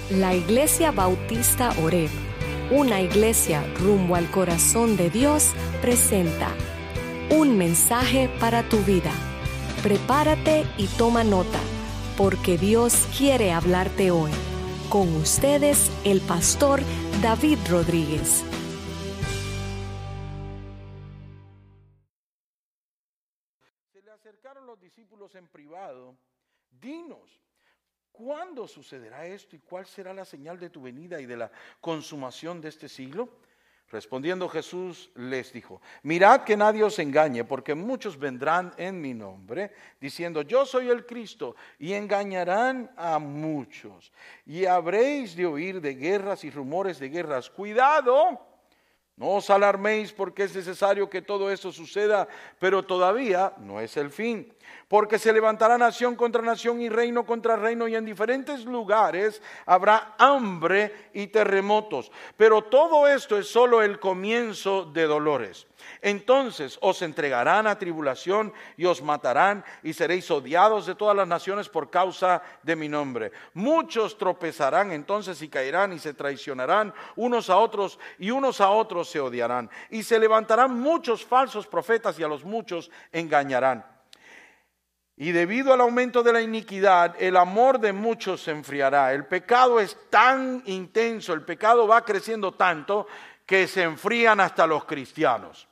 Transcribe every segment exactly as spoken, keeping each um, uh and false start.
La Iglesia Bautista Oreb, una iglesia rumbo al corazón de Dios, presenta un mensaje para tu vida. Prepárate y toma nota, porque Dios quiere hablarte hoy. Con ustedes, el pastor David Rodríguez. Se le acercaron los discípulos en privado. Dinos, ¿cuándo sucederá esto y cuál será la señal de tu venida y de la consumación de este siglo? Respondiendo Jesús les dijo: mirad que nadie os engañe, porque muchos vendrán en mi nombre, diciendo yo soy el Cristo, y engañarán a muchos. Y habréis de oír de guerras y rumores de guerras. Cuidado, no os alarméis, porque es necesario que todo esto suceda, pero todavía no es el fin. Porque se levantará nación contra nación y reino contra reino, y en diferentes lugares habrá hambre y terremotos. Pero todo esto es solo el comienzo de dolores. Entonces os entregarán a tribulación y os matarán, y seréis odiados de todas las naciones por causa de mi nombre. Muchos tropezarán entonces y caerán y se traicionarán unos a otros, y unos a otros se odiarán. Y se levantarán muchos falsos profetas y a los muchos engañarán. Y debido al aumento de la iniquidad, el amor de muchos se enfriará. El pecado es tan intenso, el pecado va creciendo tanto que se enfrían hasta los cristianos.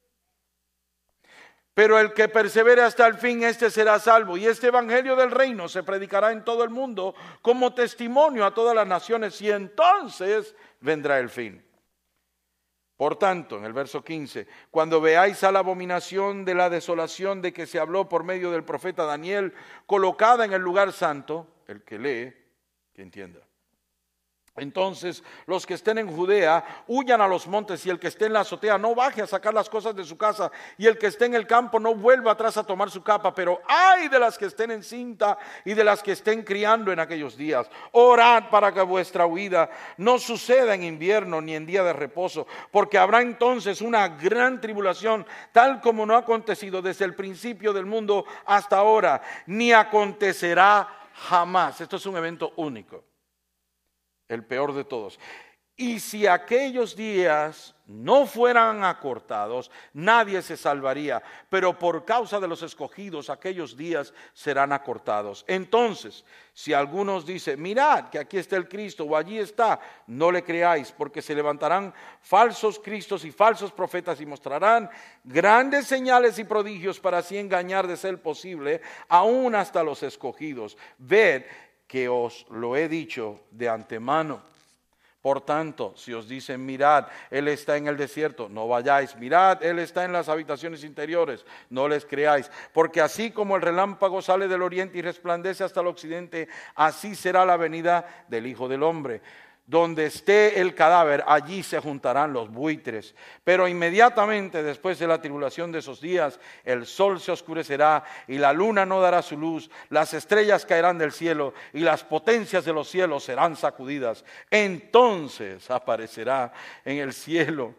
Pero el que persevere hasta el fin, este será salvo. Y este evangelio del reino se predicará en todo el mundo como testimonio a todas las naciones, y entonces vendrá el fin. Por tanto, en el verso quince, cuando veáis a la abominación de la desolación de que se habló por medio del profeta Daniel, colocada en el lugar santo, el que lee, que entienda. Entonces los que estén en Judea huyan a los montes, y el que esté en la azotea no baje a sacar las cosas de su casa, y el que esté en el campo no vuelva atrás a tomar su capa. Pero ay de las que estén en cinta y de las que estén criando en aquellos días. Orad para que vuestra huida no suceda en invierno ni en día de reposo, porque habrá entonces una gran tribulación, tal como no ha acontecido desde el principio del mundo hasta ahora, ni acontecerá jamás. Esto es un evento único, el peor de todos. Y si aquellos días no fueran acortados, nadie se salvaría, pero por causa de los escogidos, aquellos días serán acortados. Entonces, si algunos dicen, mirad que aquí está el Cristo, o allí está, no le creáis, porque se levantarán falsos cristos y falsos profetas, y mostrarán grandes señales y prodigios, para así engañar, de ser posible, aún hasta los escogidos. Ved que os lo he dicho de antemano. Por tanto, si os dicen, mirad, Él está en el desierto, no vayáis. Mirad, Él está en las habitaciones interiores, no les creáis. Porque así como el relámpago sale del oriente y resplandece hasta el occidente, así será la venida del Hijo del Hombre. Donde esté el cadáver, allí se juntarán los buitres. Pero inmediatamente después de la tribulación de esos días, el sol se oscurecerá y la luna no dará su luz, las estrellas caerán del cielo y las potencias de los cielos serán sacudidas. Entonces aparecerá en el cielo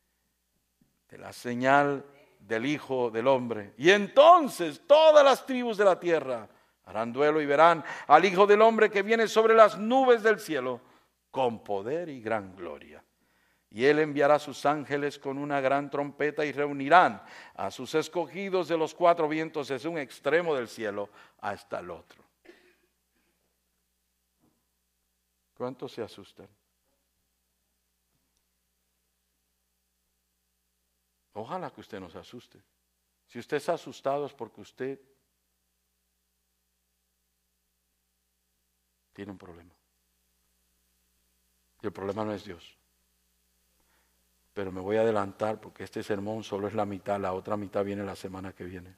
de la señal del Hijo del Hombre. Y entonces todas las tribus de la tierra harán duelo y verán al Hijo del Hombre que viene sobre las nubes del cielo, con poder y gran gloria. Y Él enviará a sus ángeles con una gran trompeta, y reunirán a sus escogidos de los cuatro vientos, desde un extremo del cielo hasta el otro. ¿Cuántos se asustan? Ojalá que usted no se asuste. Si usted está asustado es porque usted tiene un problema. Y el problema no es Dios. Pero me voy a adelantar, porque este sermón solo es la mitad, la otra mitad viene la semana que viene.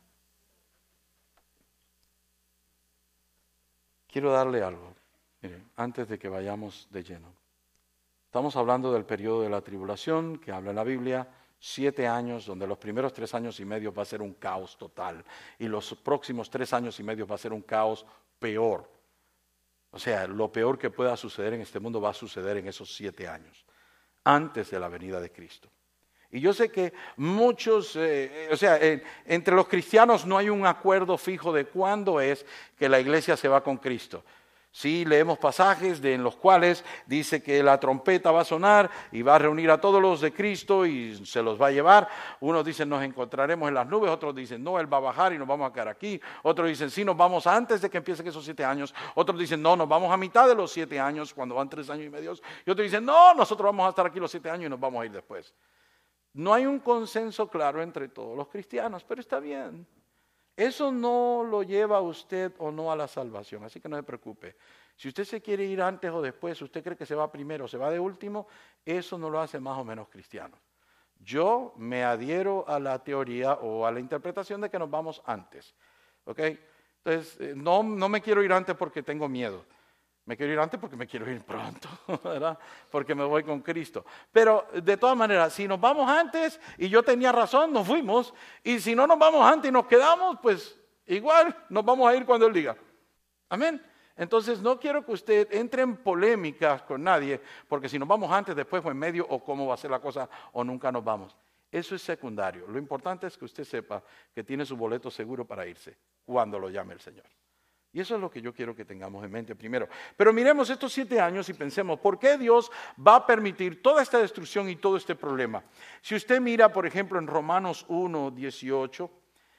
Quiero darle algo, miren, antes de que vayamos de lleno. Estamos hablando del periodo de la tribulación, que habla en la Biblia, siete años, donde los primeros tres años y medio va a ser un caos total, y los próximos tres años y medio va a ser un caos peor. O sea, lo peor que pueda suceder en este mundo va a suceder en esos siete años, antes de la venida de Cristo. Y yo sé que muchos, eh, o sea, eh, entre los cristianos no hay un acuerdo fijo de cuándo es que la iglesia se va con Cristo. Sí, leemos pasajes de, en los cuales dice que la trompeta va a sonar y va a reunir a todos los de Cristo y se los va a llevar. Unos dicen nos encontraremos en las nubes, otros dicen no, Él va a bajar y nos vamos a quedar aquí. Otros dicen sí, nos vamos antes de que empiecen esos siete años. Otros dicen no, nos vamos a mitad de los siete años cuando van tres años y medio. Y otros dicen no, nosotros vamos a estar aquí los siete años y nos vamos a ir después. No hay un consenso claro entre todos los cristianos, pero está bien. Eso no lo lleva a usted o no a la salvación, así que no se preocupe. Si usted se quiere ir antes o después, usted cree que se va primero o se va de último, eso no lo hace más o menos cristiano. Yo me adhiero a la teoría o a la interpretación de que nos vamos antes. ¿Ok? Entonces, no, no me quiero ir antes porque tengo miedo. Me quiero ir antes porque me quiero ir pronto, ¿verdad? Porque me voy con Cristo. Pero de todas maneras, si nos vamos antes y yo tenía razón, nos fuimos. Y si no nos vamos antes y nos quedamos, pues igual nos vamos a ir cuando Él diga. Amén. Entonces no quiero que usted entre en polémicas con nadie, porque si nos vamos antes, después o en medio, o cómo va a ser la cosa, o nunca nos vamos. Eso es secundario. Lo importante es que usted sepa que tiene su boleto seguro para irse cuando lo llame el Señor. Y eso es lo que yo quiero que tengamos en mente primero. Pero miremos estos siete años y pensemos, ¿por qué Dios va a permitir toda esta destrucción y todo este problema? Si usted mira, por ejemplo, en Romanos uno, dieciocho,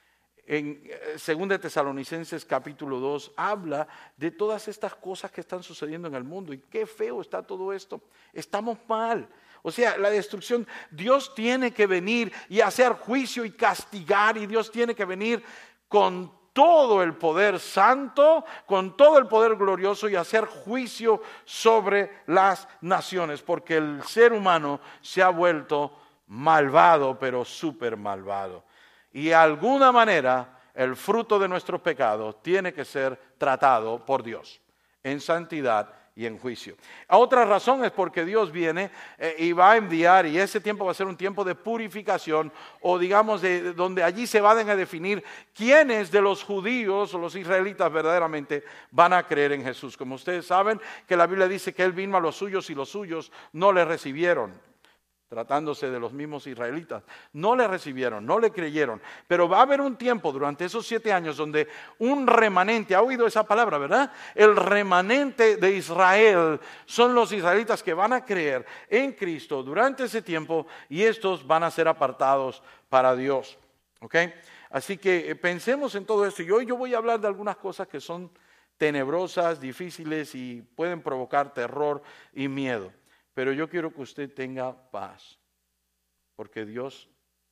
en Segunda de Tesalonicenses capítulo dos, habla de todas estas cosas que están sucediendo en el mundo. Y qué feo está todo esto. Estamos mal. O sea, la destrucción, Dios tiene que venir y hacer juicio y castigar. Y Dios tiene que venir con todo el poder santo, con todo el poder glorioso y hacer juicio sobre las naciones, porque el ser humano se ha vuelto malvado, pero súper malvado. Y de alguna manera el fruto de nuestros pecados tiene que ser tratado por Dios en santidad y en juicio. A otra razón es porque Dios viene eh, y va a enviar, y ese tiempo va a ser un tiempo de purificación, o digamos de, de donde allí se van a definir quiénes de los judíos o los israelitas verdaderamente van a creer en Jesús. Como ustedes saben que la Biblia dice que Él vino a los suyos y los suyos no le recibieron. Tratándose de los mismos israelitas, no le recibieron, no le creyeron, pero va a haber un tiempo durante esos siete años donde un remanente, ha oído esa palabra, ¿verdad? El remanente de Israel son los israelitas que van a creer en Cristo durante ese tiempo y estos van a ser apartados para Dios, ¿ok? Así que eh, pensemos en todo esto y hoy yo voy a hablar de algunas cosas que son tenebrosas, difíciles y pueden provocar terror y miedo. Pero yo quiero que usted tenga paz, porque Dios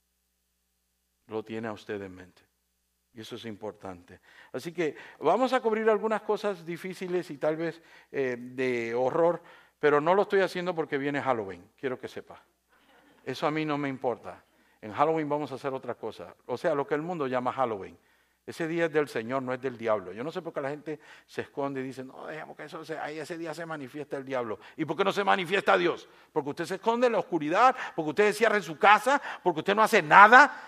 lo tiene a usted en mente. Y eso es importante. Así que vamos a cubrir algunas cosas difíciles y tal vez eh, de horror, pero no lo estoy haciendo porque viene Halloween, quiero que sepa. Eso a mí no me importa. En Halloween vamos a hacer otra cosa. O sea, lo que el mundo llama Halloween. Ese día es del Señor, no es del diablo. Yo no sé por qué la gente se esconde y dice, no, dejemos que eso sea, ahí ese día se manifiesta el diablo. ¿Y por qué no se manifiesta Dios? Porque usted se esconde en la oscuridad, porque usted se cierra en su casa, porque usted no hace nada.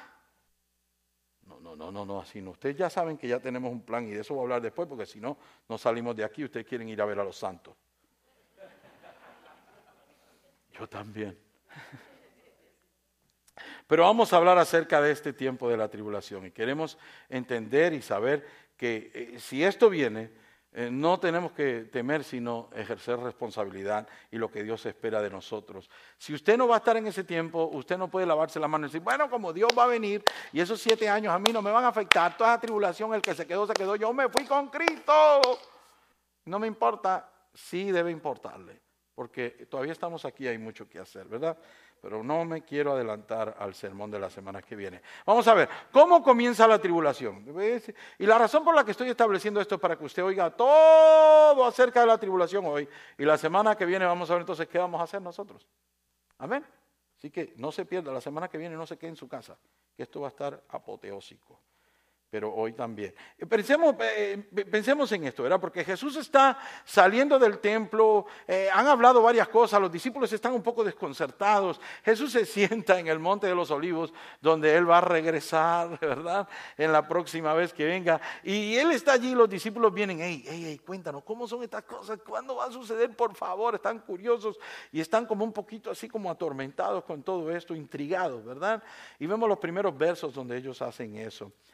No, no, no, no, no, así no. Ustedes ya saben que ya tenemos un plan y de eso voy a hablar después, porque si no, no salimos de aquí. Ustedes quieren ir a ver a los santos. Yo también. Pero vamos a hablar acerca de este tiempo de la tribulación y queremos entender y saber que eh, si esto viene, eh, no tenemos que temer sino ejercer responsabilidad y lo que Dios espera de nosotros. Si usted no va a estar en ese tiempo, usted no puede lavarse la mano y decir, bueno, como Dios va a venir y esos siete años a mí no me van a afectar, toda la tribulación, el que se quedó, se quedó, yo me fui con Cristo. No me importa, sí debe importarle, porque todavía estamos aquí, hay mucho que hacer, ¿verdad? Pero no me quiero adelantar al sermón de la semana que viene. Vamos a ver, ¿cómo comienza la tribulación? Y la razón por la que estoy estableciendo esto es para que usted oiga todo acerca de la tribulación hoy. Y la semana que viene vamos a ver entonces qué vamos a hacer nosotros. Amén. Así que no se pierda, la semana que viene no se quede en su casa, que esto va a estar apoteósico. Pero hoy también. Pensemos, eh, pensemos en esto, ¿verdad? Porque Jesús está saliendo del templo, eh, han hablado varias cosas, los discípulos están un poco desconcertados. Jesús se sienta en el Monte de los Olivos, donde Él va a regresar, ¿verdad? En la próxima vez que venga. Y Él está allí, los discípulos vienen, hey, hey, hey, cuéntanos, ¿cómo son estas cosas? ¿Cuándo va a suceder? Por favor, están curiosos y están como un poquito así como atormentados con todo esto, intrigados, ¿verdad? Y vemos los primeros versos donde ellos hacen eso. Ahora,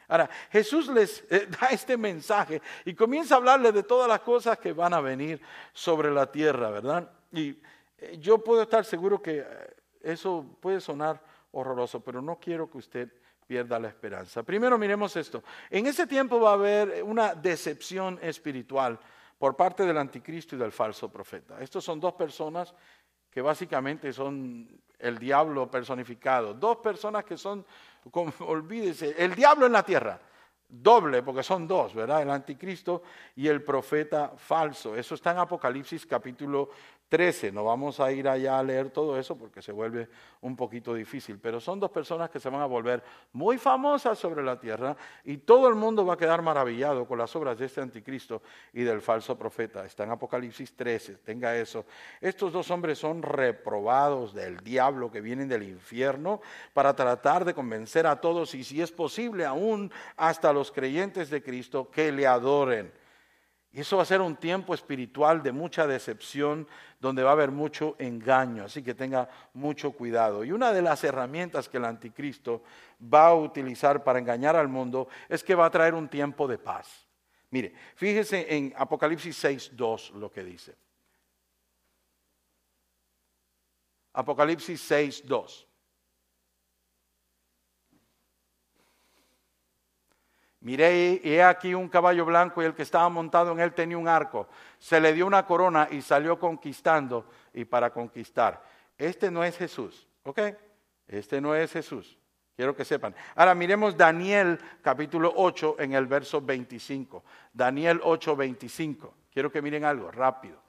Jesús les eh, da este mensaje y comienza a hablarles de todas las cosas que van a venir sobre la tierra, ¿verdad? Y eh, yo puedo estar seguro que eh, eso puede sonar horroroso, pero no quiero que usted pierda la esperanza. Primero miremos esto. En ese tiempo va a haber una decepción espiritual por parte del anticristo y del falso profeta. Estos son dos personas que básicamente son el diablo personificado. Dos personas que son, como, olvídese, el diablo en la tierra. Doble, porque son dos, ¿verdad? El anticristo y el profeta falso. Eso está en Apocalipsis capítulo trece. No vamos a ir allá a leer todo eso porque se vuelve un poquito difícil. Pero son dos personas que se van a volver muy famosas sobre la tierra y todo el mundo va a quedar maravillado con las obras de este anticristo y del falso profeta. Está en Apocalipsis trece, tenga eso. Estos dos hombres son reprobados del diablo que vienen del infierno para tratar de convencer a todos y si es posible aún hasta los creyentes de Cristo que le adoren. Y eso va a ser un tiempo espiritual de mucha decepción, donde va a haber mucho engaño, así que tenga mucho cuidado. Y una de las herramientas que el anticristo va a utilizar para engañar al mundo es que va a traer un tiempo de paz. Mire, fíjese en Apocalipsis seis dos lo que dice. Apocalipsis seis dos. Miré, y he aquí un caballo blanco y el que estaba montado en él tenía un arco. Se le dio una corona y salió conquistando y para conquistar. Este no es Jesús, ¿ok? Este no es Jesús. Quiero que sepan. Ahora miremos Daniel capítulo ocho en el verso veinticinco. Daniel ocho veinticinco. Quiero que miren algo rápido.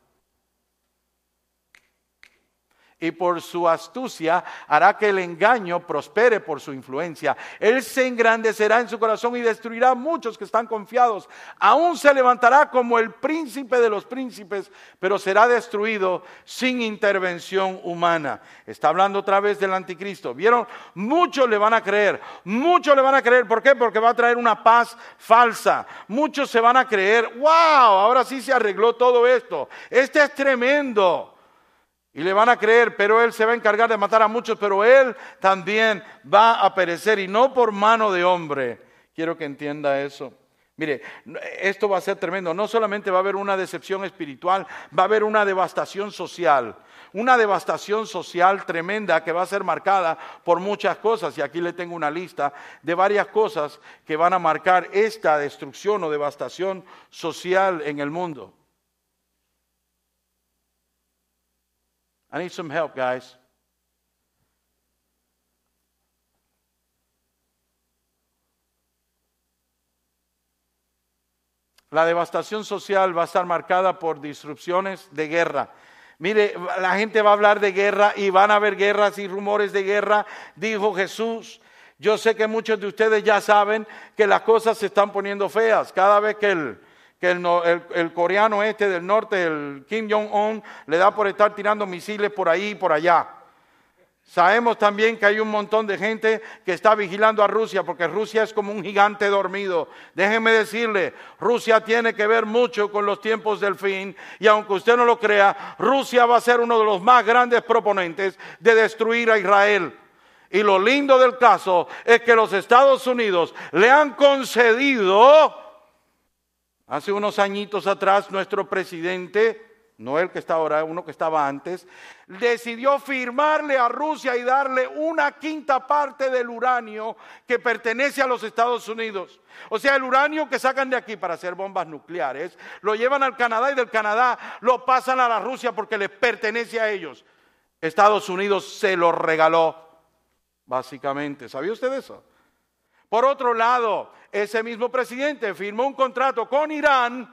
Y por su astucia hará que el engaño prospere por su influencia. Él se engrandecerá en su corazón y destruirá a muchos que están confiados. Aún se levantará como el príncipe de los príncipes, pero será destruido sin intervención humana. Está hablando otra vez del anticristo. ¿Vieron? Muchos le van a creer. Muchos le van a creer. ¿Por qué? Porque va a traer una paz falsa. Muchos se van a creer. ¡Wow! Ahora sí se arregló todo esto. Este es tremendo. Y le van a creer, pero él se va a encargar de matar a muchos, pero él también va a perecer y no por mano de hombre. Quiero que entienda eso. Mire, esto va a ser tremendo. No solamente va a haber una decepción espiritual, va a haber una devastación social. Una devastación social tremenda que va a ser marcada por muchas cosas. Y aquí le tengo una lista de varias cosas que van a marcar esta destrucción o devastación social en el mundo. I need some help, guys. La devastación social va a estar marcada por disrupciones de guerra. Mire, la gente va a hablar de guerra y van a haber guerras y rumores de guerra, dijo Jesús. Yo sé que muchos de ustedes ya saben que las cosas se están poniendo feas. Cada vez que el... que el, el, el coreano este del norte, el Kim Jong-un, le da por estar tirando misiles por ahí y por allá. Sabemos también que hay un montón de gente que está vigilando a Rusia, porque Rusia es como un gigante dormido. Déjenme decirle, Rusia tiene que ver mucho con los tiempos del fin, y aunque usted no lo crea, Rusia va a ser uno de los más grandes proponentes de destruir a Israel. Y lo lindo del caso es que los Estados Unidos le han concedido... Hace unos añitos atrás, nuestro presidente, no el que está ahora, uno que estaba antes, decidió firmarle a Rusia y darle una quinta parte del uranio que pertenece a los Estados Unidos. O sea, el uranio que sacan de aquí para hacer bombas nucleares, lo llevan al Canadá y del Canadá lo pasan a la Rusia porque les pertenece a ellos. Estados Unidos se lo regaló, básicamente. ¿Sabía usted eso? Por otro lado, ese mismo presidente firmó un contrato con Irán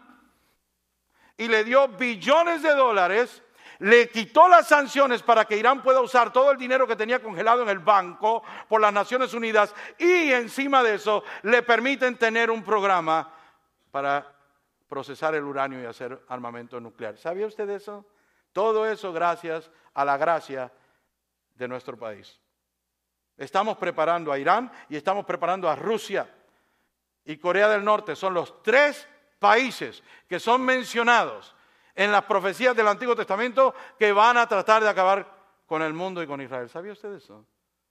y le dio billones de dólares, le quitó las sanciones para que Irán pueda usar todo el dinero que tenía congelado en el banco por las Naciones Unidas y encima de eso le permiten tener un programa para procesar el uranio y hacer armamento nuclear. ¿Sabía usted eso? Todo eso gracias a la gracia de nuestro país. Estamos preparando a Irán y estamos preparando a Rusia y Corea del Norte. Son los tres países que son mencionados en las profecías del Antiguo Testamento que van a tratar de acabar con el mundo y con Israel. ¿Sabía usted eso?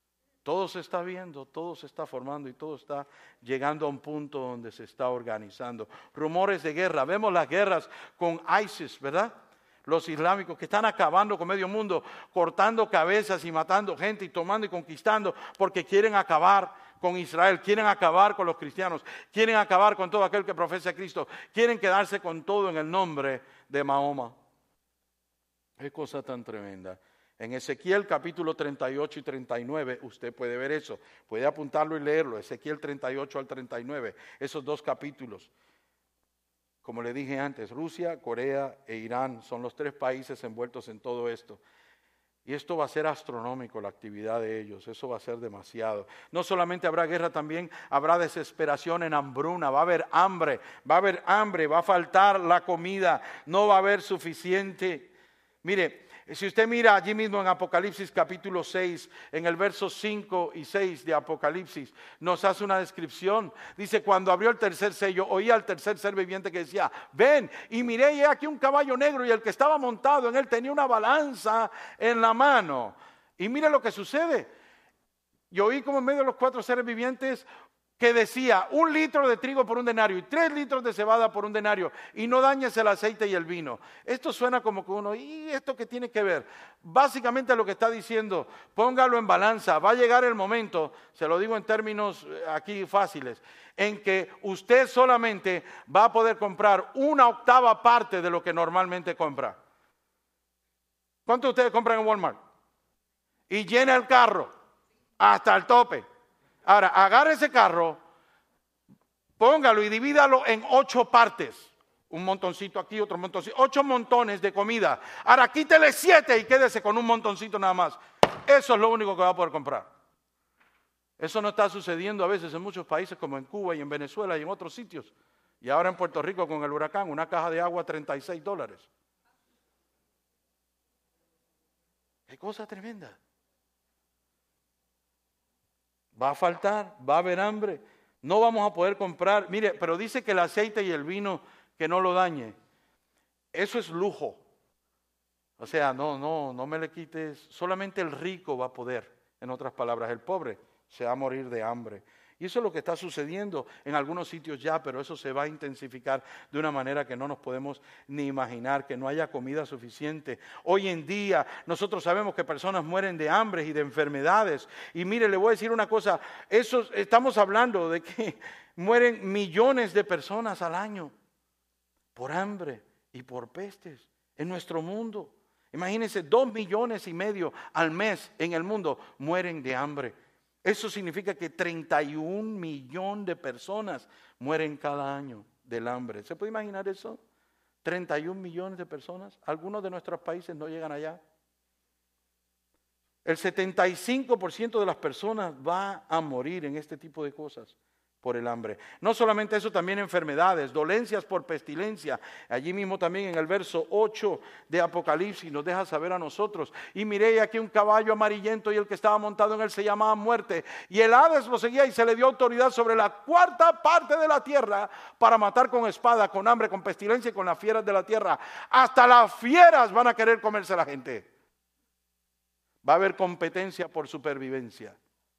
Todo se está viendo, todo se está formando y todo está llegando a un punto donde se está organizando. Rumores de guerra, vemos las guerras con ISIS, ¿verdad? Los islámicos que están acabando con medio mundo, cortando cabezas y matando gente y tomando y conquistando porque quieren acabar con Israel, quieren acabar con los cristianos, quieren acabar con todo aquel que profesa a Cristo, quieren quedarse con todo en el nombre de Mahoma. Qué cosa tan tremenda. En Ezequiel capítulo treinta y ocho y treinta y nueve usted puede ver eso, puede apuntarlo y leerlo, Ezequiel treinta y ocho al treinta y nueve, esos dos capítulos. Como le dije antes, Rusia, Corea e Irán son los tres países envueltos en todo esto. Y esto va a ser astronómico, la actividad de ellos, eso va a ser demasiado. No solamente habrá guerra, también habrá desesperación en hambruna, va a haber hambre, va a haber hambre, va a faltar la comida, no va a haber suficiente. Mire, si usted mira allí mismo en Apocalipsis capítulo seis, en el verso cinco y seis de Apocalipsis, nos hace una descripción. Dice, cuando abrió el tercer sello, oí al tercer ser viviente que decía, ven, y miré y he aquí un caballo negro, y el que estaba montado en él tenía una balanza en la mano. Y mire lo que sucede. Yo oí como en medio de los cuatro seres vivientes que decía, un litro de trigo por un denario y tres litros de cebada por un denario, y no dañes el aceite y el vino. Esto suena como que uno, ¿y esto qué tiene que ver? Básicamente lo que está diciendo, póngalo en balanza, va a llegar el momento, se lo digo en términos aquí fáciles, en que usted solamente va a poder comprar una octava parte de lo que normalmente compra. ¿Cuánto ustedes compran en Walmart? Y llena el carro hasta el tope. Ahora, agarre ese carro, póngalo y divídalo en ocho partes. Un montoncito aquí, otro montoncito, ocho montones de comida. Ahora, quítele siete y quédese con un montoncito nada más. Eso es lo único que va a poder comprar. Eso no está sucediendo a veces en muchos países como en Cuba y en Venezuela y en otros sitios. Y ahora en Puerto Rico con el huracán, una caja de agua treinta y seis dólares. Qué cosa tremenda. Va a faltar, va a haber hambre, no vamos a poder comprar. Mire, pero dice que el aceite y el vino que no lo dañe. Eso es lujo. O sea, no, no, no me le quites. Solamente el rico va a poder. En otras palabras, el pobre se va a morir de hambre. Y eso es lo que está sucediendo en algunos sitios ya, pero eso se va a intensificar de una manera que no nos podemos ni imaginar, que no haya comida suficiente. Hoy en día nosotros sabemos que personas mueren de hambre y de enfermedades. Y mire, le voy a decir una cosa, eso, estamos hablando de que mueren millones de personas al año por hambre y por pestes en nuestro mundo. Imagínense, dos millones y medio al mes en el mundo mueren de hambre. Eso significa que treinta y un millones de personas mueren cada año del hambre. ¿Se puede imaginar eso? treinta y un millones de personas. Algunos de nuestros países no llegan allá. El setenta y cinco por ciento de las personas va a morir en este tipo de cosas por el hambre. No solamente eso, también enfermedades, dolencias por pestilencia. Allí mismo también en el verso ocho de Apocalipsis nos deja saber a nosotros. Y miré aquí un caballo amarillento y el que estaba montado en él se llamaba Muerte. Y el Hades lo seguía y se le dio autoridad sobre la cuarta parte de la tierra para matar con espada, con hambre, con pestilencia y con las fieras de la tierra. Hasta las fieras van a querer comerse a la gente. Va a haber competencia por supervivencia.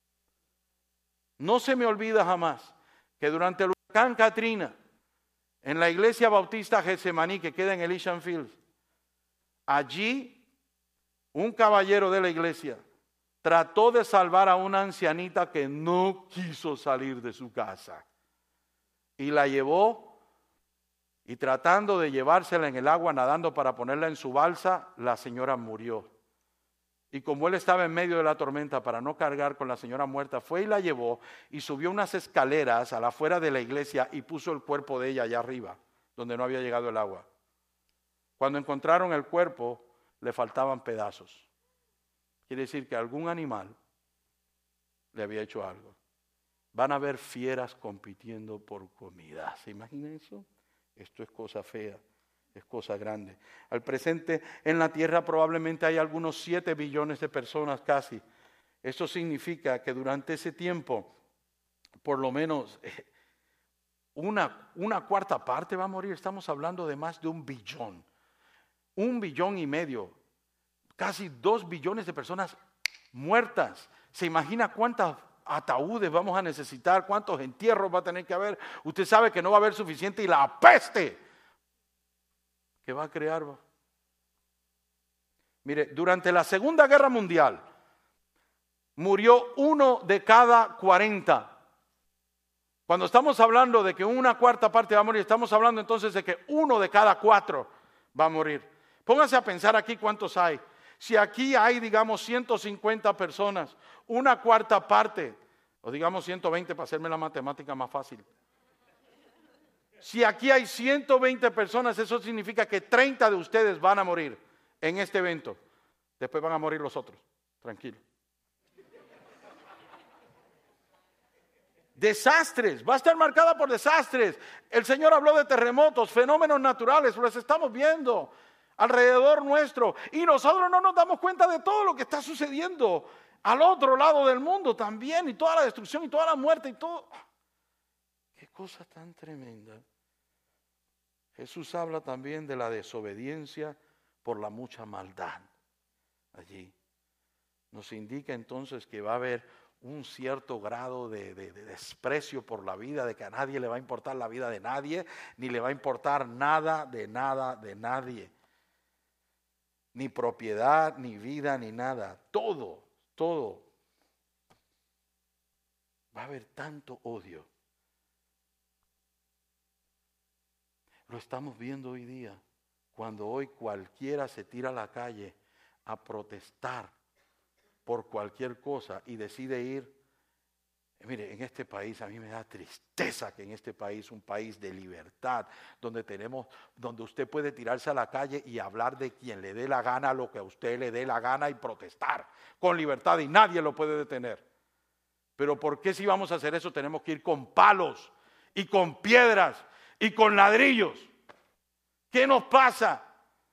No se me olvida jamás que durante el huracán Katrina, en la iglesia bautista Getsemaní que queda en Elysian Fields, allí un caballero de la iglesia trató de salvar a una ancianita que no quiso salir de su casa y la llevó, y tratando de llevársela en el agua, nadando para ponerla en su balsa, la señora murió. Y como él estaba en medio de la tormenta para no cargar con la señora muerta, fue y la llevó y subió unas escaleras a la afuera de la iglesia y puso el cuerpo de ella allá arriba, donde no había llegado el agua. Cuando encontraron el cuerpo, le faltaban pedazos. Quiere decir que algún animal le había hecho algo. Van a haber fieras compitiendo por comida. ¿Se imaginan eso? Esto es cosa fea. Es cosa grande. Al presente en la tierra probablemente hay algunos siete billones de personas casi. Eso significa que durante ese tiempo, por lo menos una, una cuarta parte va a morir. Estamos hablando de más de un billón. Un billón y medio. Casi dos billones de personas muertas ¿Se imagina cuántos ataúdes vamos a necesitar? ¿Cuántos entierros va a tener que haber? Usted sabe que no va a haber suficiente y la peste que va a crear. Mire, durante la Segunda Guerra Mundial murió uno de cada cuarenta. Cuando estamos hablando de que una cuarta parte va a morir, estamos hablando entonces de que uno de cada cuatro va a morir. Pónganse a pensar aquí cuántos hay. Si aquí hay, digamos, ciento cincuenta personas, una cuarta parte, o digamos ciento veinte para hacerme la matemática más fácil. Si aquí hay ciento veinte personas, eso significa que treinta de ustedes van a morir en este evento. Después van a morir los otros. Tranquilo. Desastres, va a estar marcada por desastres. El Señor habló de terremotos, fenómenos naturales, los estamos viendo alrededor nuestro y nosotros no nos damos cuenta de todo lo que está sucediendo al otro lado del mundo también, y toda la destrucción y toda la muerte y todo. Qué cosa tan tremenda. Jesús habla también de la desobediencia por la mucha maldad allí. Nos indica entonces que va a haber un cierto grado de, de, de desprecio por la vida, de que a nadie le va a importar la vida de nadie, ni le va a importar nada de nada de nadie. Ni propiedad, ni vida, ni nada. Todo, todo. Va a haber tanto odio. Lo estamos viendo hoy día, cuando hoy cualquiera se tira a la calle a protestar por cualquier cosa y decide ir. Mire, en este país a mí me da tristeza que en este país, un país de libertad, donde tenemos, donde usted puede tirarse a la calle y hablar de quien le dé la gana, lo que a usted le dé la gana, y protestar con libertad y nadie lo puede detener. Pero ¿por qué si vamos a hacer eso tenemos que ir con palos y con piedras y con ladrillos? ¿Qué nos pasa?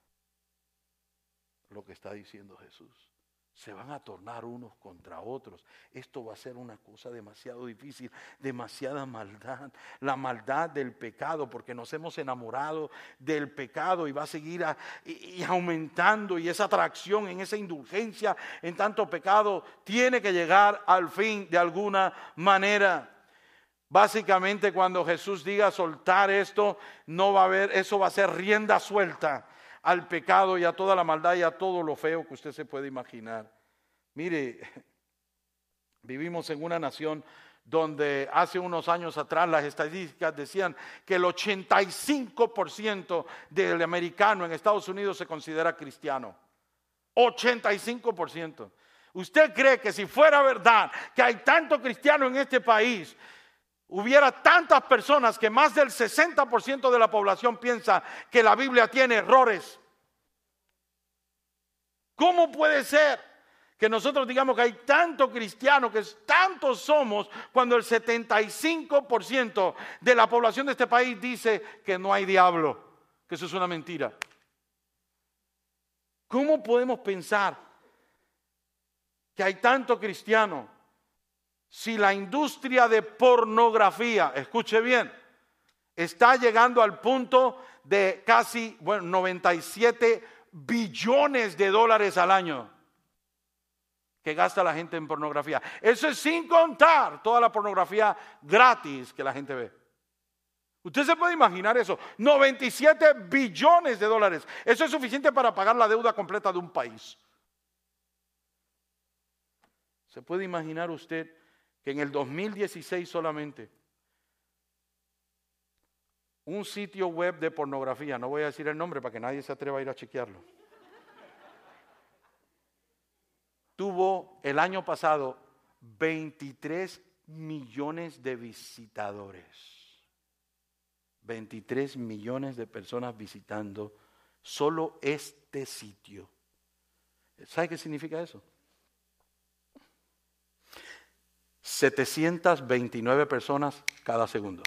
Lo que está diciendo Jesús. Se van a tornar unos contra otros. Esto va a ser una cosa demasiado difícil, demasiada maldad. La maldad del pecado, porque nos hemos enamorado del pecado y va a seguir a, y, y aumentando. Y esa atracción, en esa indulgencia en tanto pecado, tiene que llegar al fin de alguna manera. Básicamente, cuando Jesús diga soltar esto, no va a haber, eso va a ser rienda suelta al pecado y a toda la maldad y a todo lo feo que usted se puede imaginar. Mire, vivimos en una nación donde hace unos años atrás las estadísticas decían que el ochenta y cinco por ciento del americano en Estados Unidos se considera cristiano. ochenta y cinco por ciento. ¿Usted cree que si fuera verdad que hay tanto cristiano en este país, hubiera tantas personas que más del sesenta por ciento de la población piensa que la Biblia tiene errores? ¿Cómo puede ser que nosotros digamos que hay tanto cristiano, que tantos somos, cuando el setenta y cinco por ciento de la población de este país dice que no hay diablo, que eso es una mentira? ¿Cómo podemos pensar que hay tanto cristiano si la industria de pornografía, escuche bien, está llegando al punto de casi, bueno, noventa y siete billones de dólares al año que gasta la gente en pornografía? Eso es sin contar toda la pornografía gratis que la gente ve. Usted se puede imaginar eso, noventa y siete billones de dólares. Eso es suficiente para pagar la deuda completa de un país. ¿Se puede imaginar usted que en el dos mil dieciséis solamente un sitio web de pornografía, no voy a decir el nombre para que nadie se atreva a ir a chequearlo, tuvo el año pasado veintitrés millones de visitadores? veintitrés millones de personas visitando solo este sitio. ¿Sabe qué significa eso? setecientas veintinueve personas cada segundo.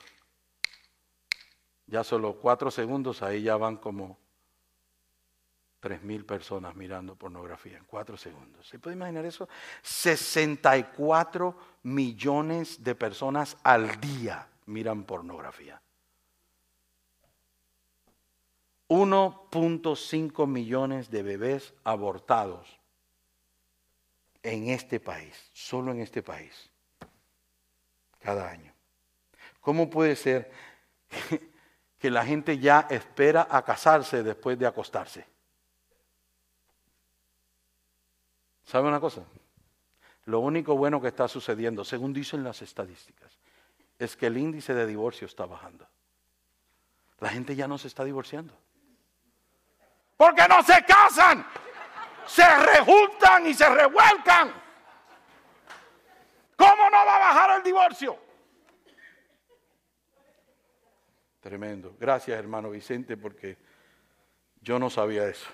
Ya solo cuatro segundos, ahí ya van como tres mil personas mirando pornografía en cuatro segundos. ¿Se puede imaginar eso? sesenta y cuatro millones de personas al día miran pornografía. uno punto cinco millones de bebés abortados en este país, solo en este país, cada año. ¿Cómo puede ser que, que la gente ya espera a casarse después de acostarse? ¿Sabe una cosa? Lo único bueno que está sucediendo, según dicen las estadísticas, es que el índice de divorcio está bajando. La gente ya no se está divorciando. Porque no se casan, se rejuntan y se revuelcan. ¿Cómo no va a bajar el divorcio? Tremendo. Gracias, hermano Vicente, porque yo no sabía eso.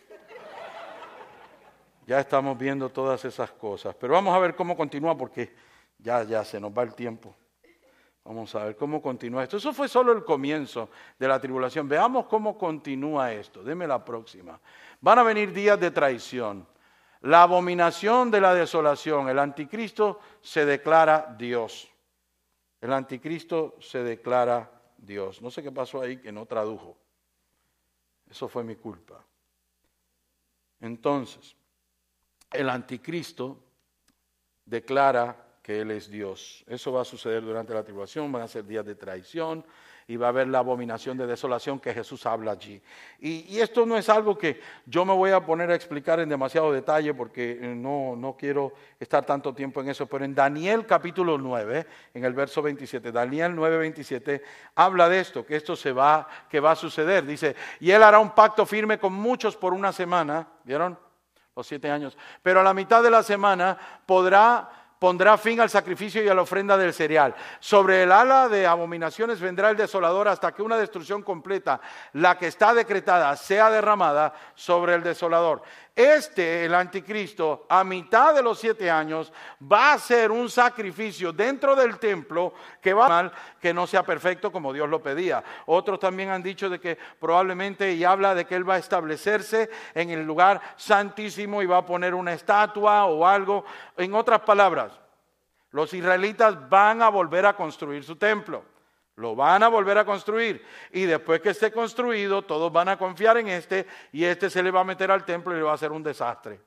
Ya estamos viendo todas esas cosas. Pero vamos a ver cómo continúa, porque ya, ya se nos va el tiempo. Vamos a ver cómo continúa esto. Eso fue solo el comienzo de la tribulación. Veamos cómo continúa esto. Deme la próxima. Van a venir días de traición. La abominación de la desolación. El anticristo se declara Dios. El anticristo se declara Dios. No sé qué pasó ahí que no tradujo. Eso fue mi culpa. Entonces, el anticristo declara que Él es Dios. Eso va a suceder durante la tribulación, van a ser días de traición y va a haber la abominación de desolación que Jesús habla allí. Y, y esto no es algo que yo me voy a poner a explicar en demasiado detalle porque no, no quiero estar tanto tiempo en eso, pero en Daniel capítulo nueve, en el verso veintisiete, Daniel nueve, veintisiete, habla de esto, que esto se va, que va a suceder. Dice, y Él hará un pacto firme con muchos por una semana, ¿vieron? Los siete años. Pero a la mitad de la semana podrá, pondrá fin al sacrificio y a la ofrenda del cereal. Sobre el ala de abominaciones vendrá el desolador hasta que una destrucción completa, la que está decretada, sea derramada sobre el desolador. Este, el anticristo, a mitad de los siete años, va a hacer un sacrificio dentro del templo que va a mal, que no sea perfecto como Dios lo pedía. Otros también han dicho de que probablemente, y habla de que Él va a establecerse en el lugar santísimo y va a poner una estatua o algo. En otras palabras, los israelitas van a volver a construir su templo. Lo van a volver a construir y después que esté construido todos van a confiar en este y este se le va a meter al templo y le va a hacer un desastre.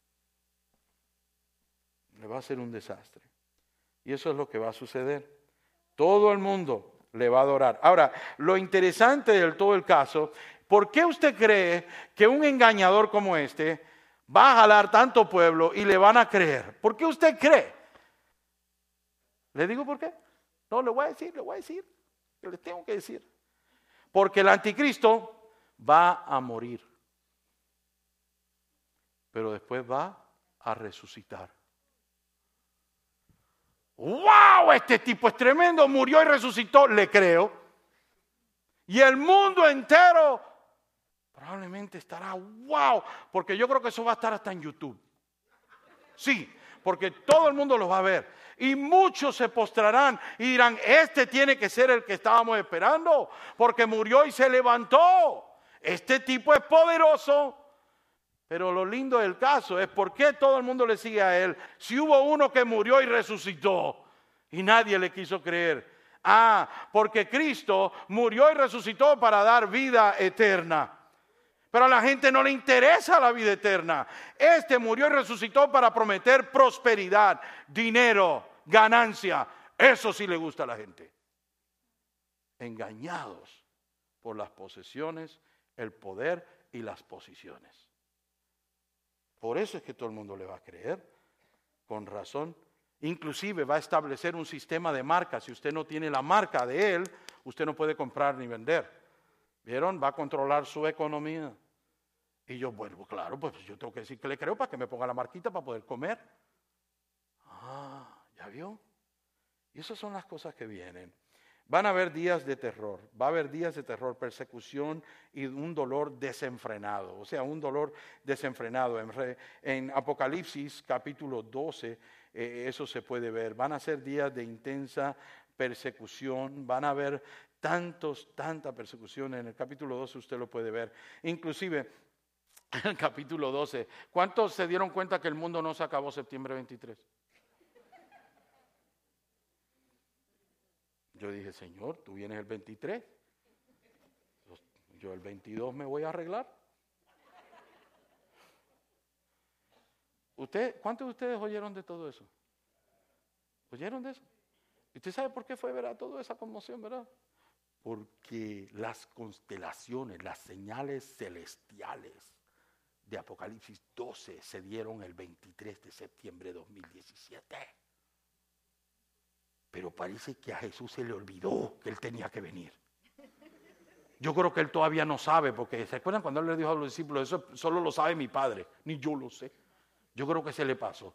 Le va a hacer un desastre. Y eso es lo que va a suceder. Todo el mundo le va a adorar. Ahora, lo interesante del todo el caso, ¿por qué usted cree que un engañador como este va a jalar tanto pueblo y le van a creer? ¿Por qué usted cree? ¿Le digo por qué? No, le voy a decir, le voy a decir. Que les tengo que decir. Porque el anticristo va a morir. Pero después va a resucitar. ¡Wow! Este tipo es tremendo. Murió y resucitó. Le creo. Y el mundo entero probablemente estará ¡wow! Porque yo creo que eso va a estar hasta en YouTube. Sí, porque todo el mundo lo va a ver. Y muchos se postrarán y dirán, este tiene que ser el que estábamos esperando, porque murió y se levantó. Este tipo es poderoso. Pero lo lindo del caso es por qué todo el mundo le sigue a él. Si hubo uno que murió y resucitó y nadie le quiso creer. Ah, porque Cristo murió y resucitó para dar vida eterna. Pero a la gente no le interesa la vida eterna. Este murió y resucitó para prometer prosperidad, dinero, ganancia. Eso sí le gusta a la gente. Engañados por las posesiones, el poder y las posiciones. Por eso es que todo el mundo le va a creer, con razón. Inclusive va a establecer un sistema de marcas. Si usted no tiene la marca de él, usted no puede comprar ni vender. ¿Vieron? Va a controlar su economía. Y yo, bueno, claro, pues yo tengo que decir que le creo para que me ponga la marquita para poder comer. Ah, ¿ya vio? Y esas son las cosas que vienen. Van a haber días de terror, va a haber días de terror, persecución y un dolor desenfrenado. O sea, un dolor desenfrenado. En, re, en Apocalipsis capítulo doce, eh, eso se puede ver. Van a ser días de intensa persecución, van a haber tantos, tanta persecución. En el capítulo doce usted lo puede ver. Inclusive, en el capítulo doce, ¿cuántos se dieron cuenta que el mundo no se acabó septiembre veintitrés? Yo dije, Señor, tú vienes el veintitrés. Yo el veintidós me voy a arreglar. ¿Usted, ¿Cuántos de ustedes oyeron de todo eso? ¿Oyeron de eso? ¿Y usted sabe por qué fue, verdad, toda esa conmoción, verdad? Porque las constelaciones, las señales celestiales de Apocalipsis doce se dieron el veintitrés de septiembre de dos mil diecisiete. Pero parece que a Jesús se le olvidó que Él tenía que venir. Yo creo que Él todavía no sabe, porque ¿se acuerdan cuando Él le dijo a los discípulos, eso solo lo sabe mi Padre, ni yo lo sé? Yo creo que se le pasó.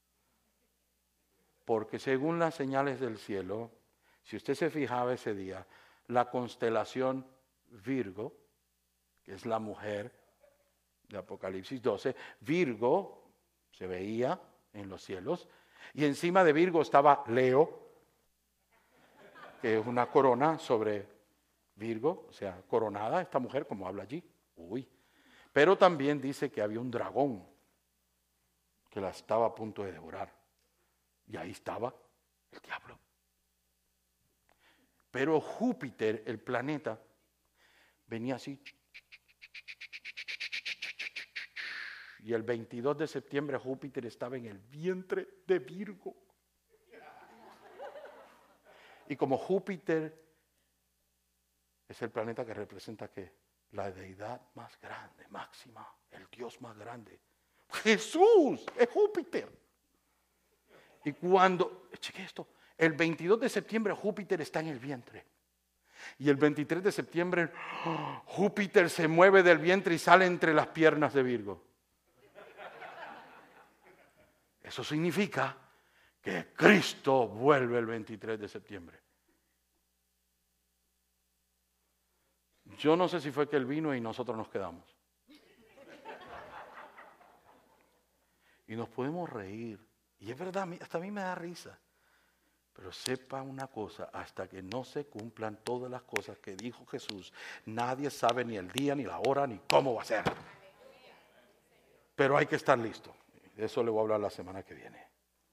Porque según las señales del cielo, si usted se fijaba ese día, la constelación Virgo, que es la mujer de Apocalipsis doce, Virgo se veía en los cielos, y encima de Virgo estaba Leo, que es una corona sobre Virgo, o sea, coronada esta mujer, como habla allí. Uy. Pero también dice que había un dragón que la estaba a punto de devorar. Y ahí estaba el diablo. Pero Júpiter, el planeta, venía así. Y el veintidós de septiembre Júpiter estaba en el vientre de Virgo. Y como Júpiter es el planeta que representa que la deidad más grande, máxima, el Dios más grande, Jesús es Júpiter. Y cuando, cheque esto, el veintidós de septiembre Júpiter está en el vientre. Y el veintitrés de septiembre Júpiter se mueve del vientre y sale entre las piernas de Virgo. Eso significa que Cristo vuelve el veintitrés de septiembre. Yo no sé si fue que Él vino y nosotros nos quedamos. Y nos podemos reír. Y es verdad, hasta a mí me da risa. Pero sepa una cosa, hasta que no se cumplan todas las cosas que dijo Jesús, nadie sabe ni el día, ni la hora, ni cómo va a ser. Pero hay que estar listo. De eso le voy a hablar la semana que viene.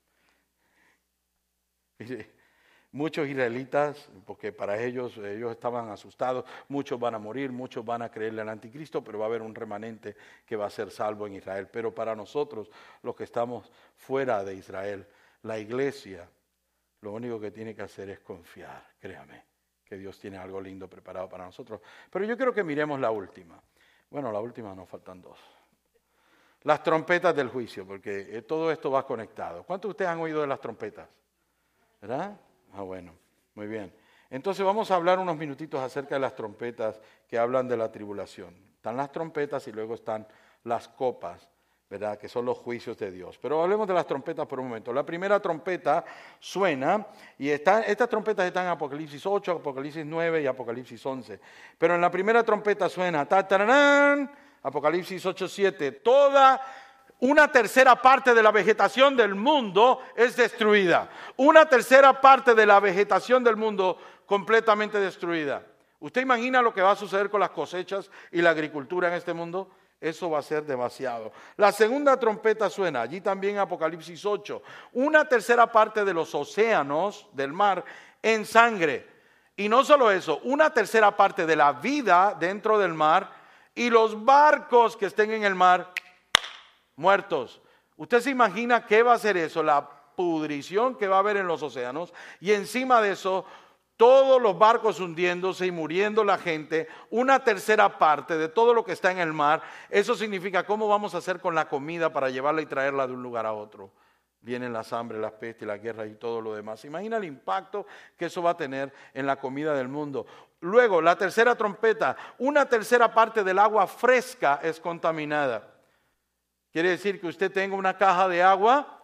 Muchos israelitas, porque para ellos, ellos estaban asustados, muchos van a morir, muchos van a creerle al anticristo, pero va a haber un remanente que va a ser salvo en Israel. Pero para nosotros, los que estamos fuera de Israel, la iglesia, lo único que tiene que hacer es confiar, créame, que Dios tiene algo lindo preparado para nosotros. Pero yo quiero que miremos la última. Bueno, la última nos faltan dos. Las trompetas del juicio, porque todo esto va conectado. ¿Cuántos de ustedes han oído de las trompetas? ¿Verdad? Ah, bueno, muy bien. Entonces vamos a hablar unos minutitos acerca de las trompetas que hablan de la tribulación. Están las trompetas y luego están las copas, ¿verdad? Que son los juicios de Dios. Pero hablemos de las trompetas por un momento. La primera trompeta suena, y está, estas trompetas están en Apocalipsis ocho, Apocalipsis nueve y Apocalipsis once. Pero en la primera trompeta suena, ta, tararán, Apocalipsis ocho, siete, toda una tercera parte de la vegetación del mundo es destruida. Una tercera parte de la vegetación del mundo completamente destruida. ¿Usted imagina lo que va a suceder con las cosechas y la agricultura en este mundo? Eso va a ser demasiado. La segunda trompeta suena, allí también Apocalipsis ocho. Una tercera parte de los océanos del mar en sangre. Y no solo eso, una tercera parte de la vida dentro del mar y los barcos que estén en el mar muertos. ¿Usted se imagina qué va a ser eso? La pudrición que va a haber en los océanos y encima de eso todos los barcos hundiéndose y muriendo la gente, una tercera parte de todo lo que está en el mar. Eso significa cómo vamos a hacer con la comida para llevarla y traerla de un lugar a otro. Vienen las hambres, las pestes, las guerras y todo lo demás. Imagina el impacto que eso va a tener en la comida del mundo. Luego, la tercera trompeta, una tercera parte del agua fresca es contaminada. Quiere decir que usted tenga una caja de agua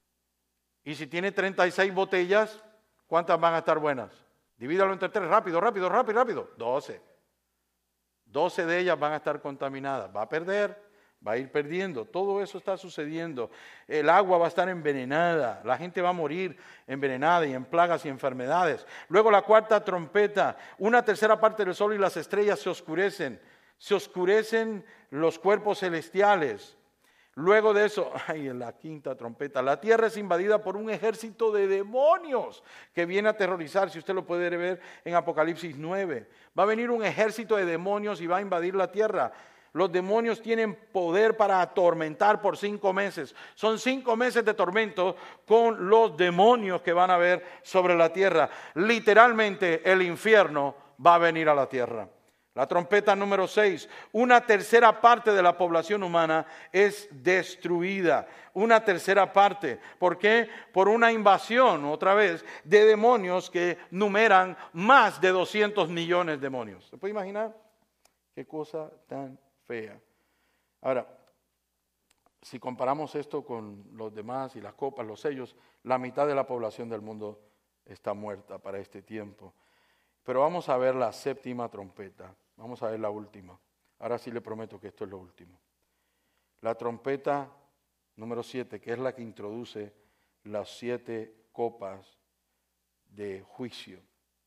y si tiene treinta y seis botellas, ¿cuántas van a estar buenas? Divídalo entre tres, rápido, rápido, rápido, rápido. doce. doce de ellas van a estar contaminadas. Va a perder, va a ir perdiendo. Todo eso está sucediendo. El agua va a estar envenenada. La gente va a morir envenenada y en plagas y enfermedades. Luego la cuarta trompeta. Una tercera parte del sol y las estrellas se oscurecen. Se oscurecen los cuerpos celestiales. Luego de eso, ay, en la quinta trompeta, la tierra es invadida por un ejército de demonios que viene a aterrorizar, si usted lo puede ver en Apocalipsis nueve. Va a venir un ejército de demonios y va a invadir la tierra. Los demonios tienen poder para atormentar por cinco meses. Son cinco meses de tormento con los demonios que van a haber sobre la tierra. Literalmente el infierno va a venir a la tierra. La trompeta número seis, una tercera parte de la población humana es destruida. Una tercera parte. ¿Por qué? Por una invasión, otra vez, de demonios que numeran más de doscientos millones de demonios. ¿Se puede imaginar? Qué cosa tan fea. Ahora, si comparamos esto con los demás y las copas, los sellos, la mitad de la población del mundo está muerta para este tiempo. Pero vamos a ver la séptima trompeta. Vamos a ver la última. Ahora sí le prometo que esto es lo último. La trompeta número siete, que es la que introduce las siete copas de juicio.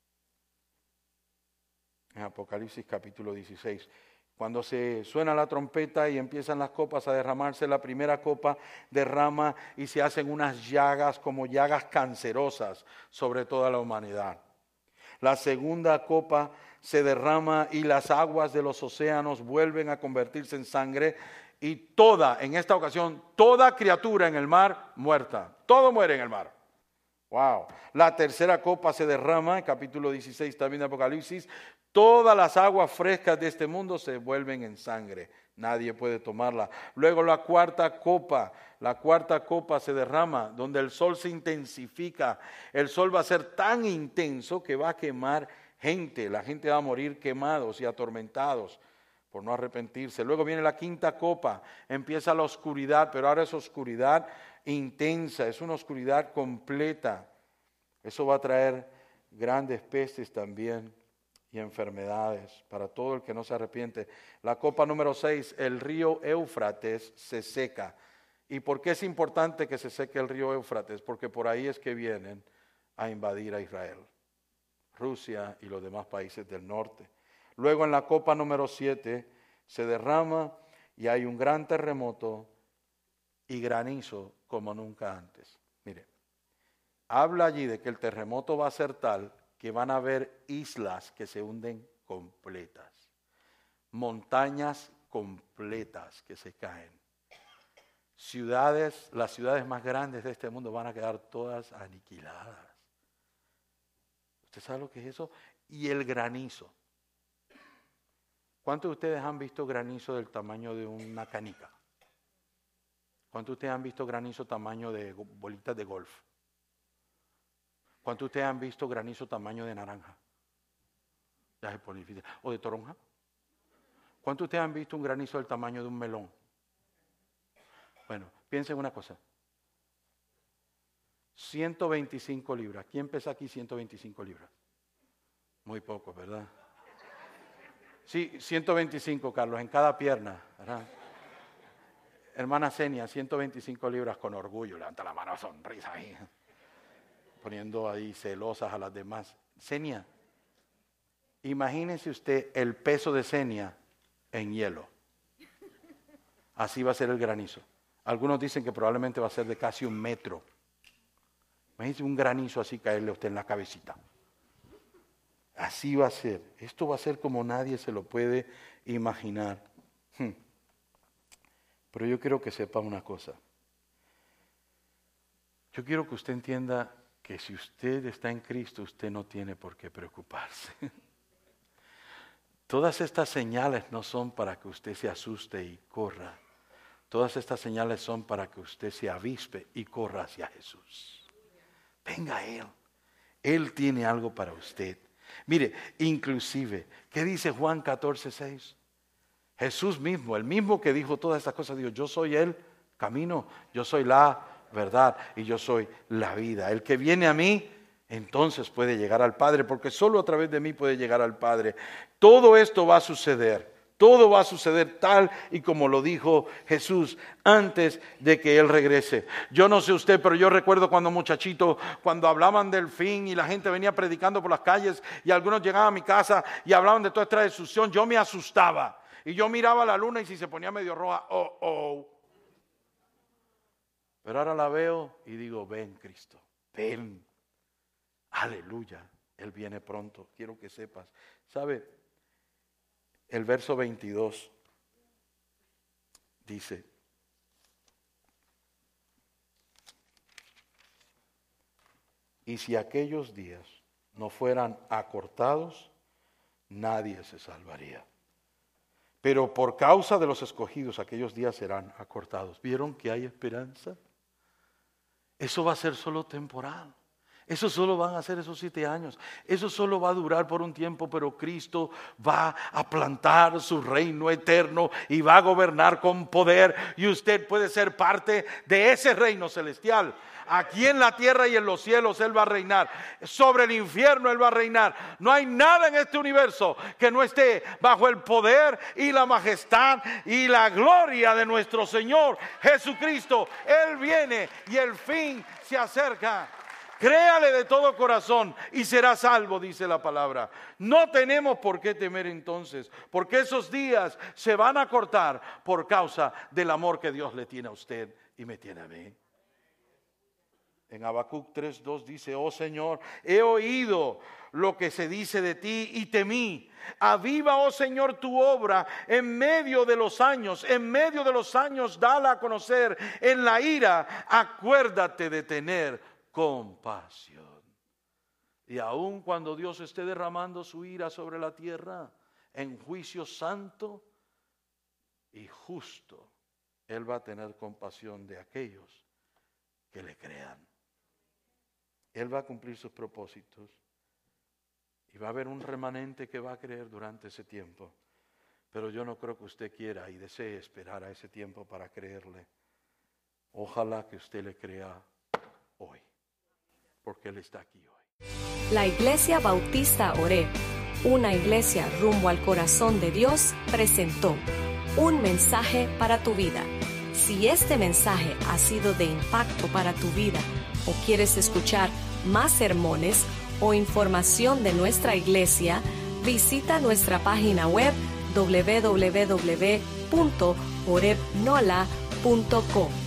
En Apocalipsis capítulo dieciséis. Cuando se suena la trompeta y empiezan las copas a derramarse, la primera copa derrama y se hacen unas llagas como llagas cancerosas sobre toda la humanidad. La segunda copa se derrama y las aguas de los océanos vuelven a convertirse en sangre y toda, en esta ocasión, toda criatura en el mar muerta. Todo muere en el mar. Wow. La tercera copa se derrama, en capítulo dieciséis también de Apocalipsis. Todas las aguas frescas de este mundo se vuelven en sangre. Nadie puede tomarla. Luego la cuarta copa, la cuarta copa se derrama, donde el sol se intensifica. El sol va a ser tan intenso que va a quemar gente. La gente va a morir quemados y atormentados por no arrepentirse. Luego viene la quinta copa, empieza la oscuridad, pero ahora es oscuridad intensa, es una oscuridad completa. Eso va a traer grandes pestes también y enfermedades para todo el que no se arrepiente. La copa número seis, el río Éufrates se seca. ¿Y por qué es importante que se seque el río Éufrates? Porque por ahí es que vienen a invadir a Israel, Rusia y los demás países del norte. Luego en la copa número siete se derrama y hay un gran terremoto y granizo como nunca antes. Mire, habla allí de que el terremoto va a ser tal que van a haber islas que se hunden completas, montañas completas que se caen. Ciudades, las ciudades más grandes de este mundo van a quedar todas aniquiladas. ¿Usted sabe lo que es eso? Y el granizo. ¿Cuántos de ustedes han visto granizo del tamaño de una canica? ¿Cuántos de ustedes han visto granizo tamaño de bolitas de golf? ¿Cuántos de ustedes han visto granizo tamaño de naranja? Ya se pone difícil. ¿O de toronja? ¿Cuántos de ustedes han visto un granizo del tamaño de un melón? Bueno, piensen una cosa. ciento veinticinco libras. ¿Quién pesa aquí ciento veinticinco libras? Muy poco, ¿verdad? Sí, ciento veinticinco, Carlos, en cada pierna, ¿verdad? Hermana Senia, ciento veinticinco libras con orgullo. Levanta la mano, sonrisa ahí. Poniendo ahí celosas a las demás. Senia, imagínese usted el peso de Senia en hielo. Así va a ser el granizo. Algunos dicen que probablemente va a ser de casi un metro. Imagínese un granizo así caerle a usted en la cabecita. Así va a ser. Esto va a ser como nadie se lo puede imaginar. Hmm. Pero yo quiero que sepa una cosa. Yo quiero que usted entienda que si usted está en Cristo, usted no tiene por qué preocuparse. Todas estas señales no son para que usted se asuste y corra. Todas estas señales son para que usted se avispe y corra hacia Jesús. Venga a Él. Él tiene algo para usted. Mire, inclusive, ¿qué dice Juan catorce seis? Jesús mismo, el mismo que dijo todas estas cosas, dijo, yo soy el camino, yo soy la verdad y yo soy la vida. El que viene a mí, entonces puede llegar al Padre, porque solo a través de mí puede llegar al Padre. Todo esto va a suceder. Todo va a suceder tal y como lo dijo Jesús antes de que Él regrese. Yo no sé usted, pero yo recuerdo cuando muchachito, cuando hablaban del fin y la gente venía predicando por las calles y algunos llegaban a mi casa y hablaban de toda esta destrucción, yo me asustaba. Y yo miraba la luna y si se ponía medio roja, oh, oh. Pero ahora la veo y digo, ven Cristo, ven. Aleluya, Él viene pronto, quiero que sepas. ¿Sabe? El verso veintidós dice, y si aquellos días no fueran acortados, nadie se salvaría. Pero por causa de los escogidos, aquellos días serán acortados. ¿Vieron que hay esperanza? Eso va a ser solo temporal. Eso solo van a ser esos siete años. Eso solo va a durar por un tiempo, pero Cristo va a plantar su reino eterno y va a gobernar con poder. Y usted puede ser parte de ese reino celestial. Aquí en la tierra y en los cielos Él va a reinar. Sobre el infierno Él va a reinar. No hay nada en este universo que no esté bajo el poder y la majestad y la gloria de nuestro Señor Jesucristo. Él viene y el fin se acerca. Créale de todo corazón y será salvo, dice la palabra. No tenemos por qué temer entonces, porque esos días se van a cortar por causa del amor que Dios le tiene a usted y me tiene a mí. En Habacuc tres dos dice, oh Señor, he oído lo que se dice de ti y temí. Aviva, oh Señor, tu obra en medio de los años, en medio de los años dala a conocer. En la ira, acuérdate de tener compasión. Y aun cuando Dios esté derramando su ira sobre la tierra en juicio santo y justo, Él va a tener compasión de aquellos que le crean. Él va a cumplir sus propósitos y va a haber un remanente que va a creer durante ese tiempo. Pero yo no creo que usted quiera y desee esperar a ese tiempo para creerle. Ojalá que usted le crea hoy, porque Él está aquí hoy. La Iglesia Bautista Oreb, una iglesia rumbo al corazón de Dios, presentó un mensaje para tu vida. Si este mensaje ha sido de impacto para tu vida o quieres escuchar más sermones o información de nuestra iglesia, visita nuestra página web doble u doble u doble u punto oreb nola punto com.